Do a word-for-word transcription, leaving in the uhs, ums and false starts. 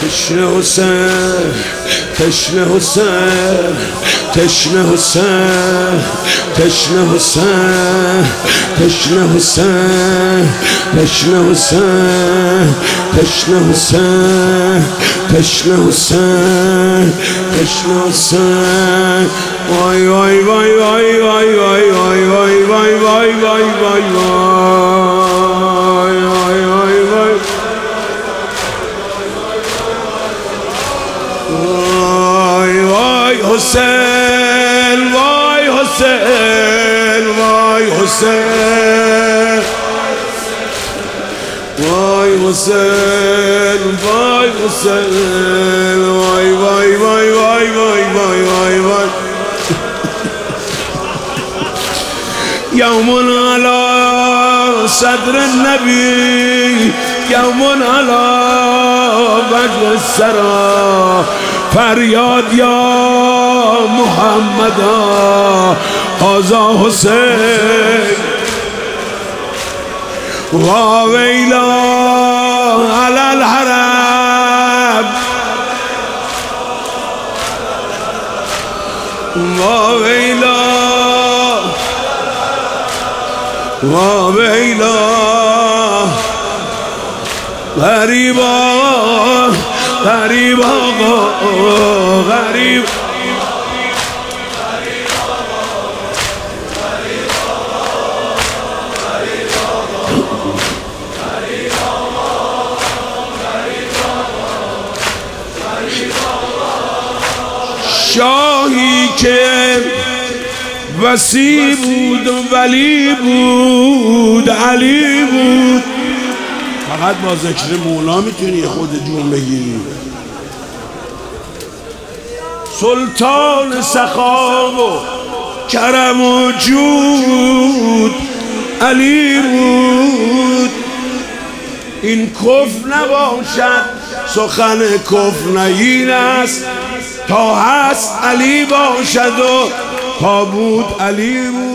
تشنه حسین تشنه حسین تشنه حسین تشنه حسین تشنه حسین تشنه حسین تشنه حسین تشنه حسین تشنه حسین وای وای وای وای وای وای وای وای وای وای وای وای حسین وای حسین وای حسین وای حسین وای حسین وای وای وای وای وای وای وای وای یوم علی صدر النبی یوم علی وجه السرا فریاد یا محمد هذا حسین و ویلا علی الحرم و ویلا و ویلا غریب آقا غریب آقا غریب شاهی که وسیع بود و ولی بود علی بود. فقط با ذکر مولا میتونی خود جون بگیری. سلطان سخا و کرم و جود علی بود. این کفر نباشد سخن کفر این است، تا هست علی باشد و تا بود علی بود.